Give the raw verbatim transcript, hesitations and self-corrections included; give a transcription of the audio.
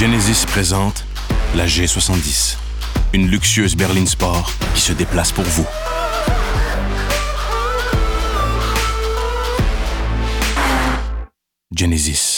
Genesis présente la G soixante-dix, une luxueuse berline sport qui se déplace pour vous. Genesis.